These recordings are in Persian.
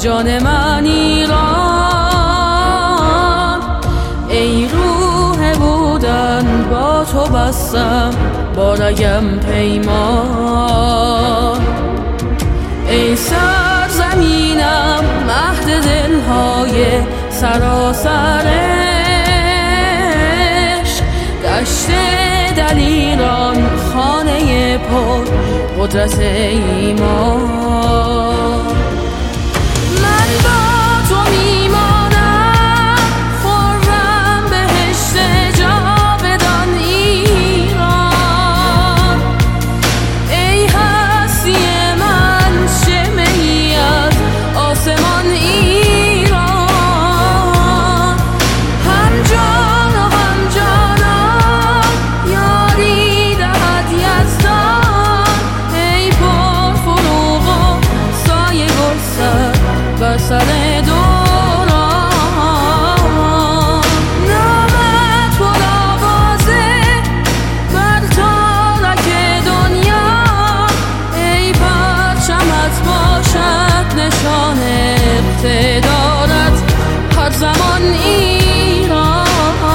جان من ایران. ای روح بودن با تو بستم با رگم پیمان. ای سرزمینم مهد دلهای سراسر عشق، دشت دلیران خانه پر قدرت ایمان. من با تو میمانم خرم بهشت جاودان ایران. ای هستی من شمعی از آسمان ایران. هم جان و هم جانان یاری دهد یزدان. ای پر فروغ و سایه گستر بر سر دوران. نامت پر آوازه بر تارک دنیا. ای پرچمت باشد نشان اقتدارت هر زمان ایران.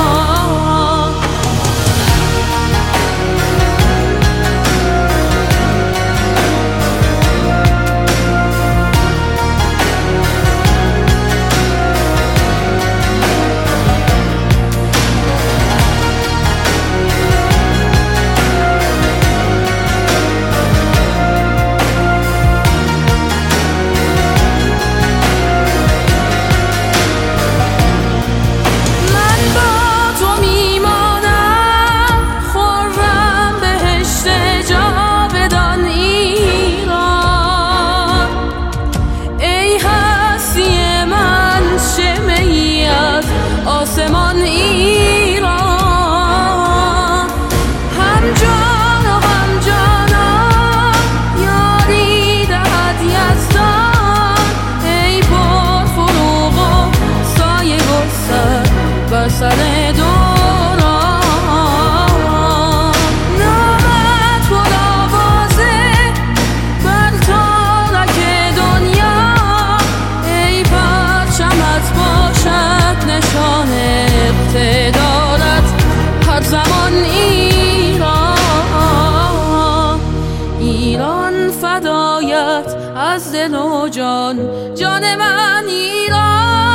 آسمان ایران. هم جان و هم جانان یاری دهد یزدان. ای پر فروغ و سایه گستر بر سر دوران. نامت پر آوازه بر تارک دنیا. ای پرچمت باشد نشان اقتدارت هر زمان ایران. ایران فدایت از دل و جان، جان من ایران.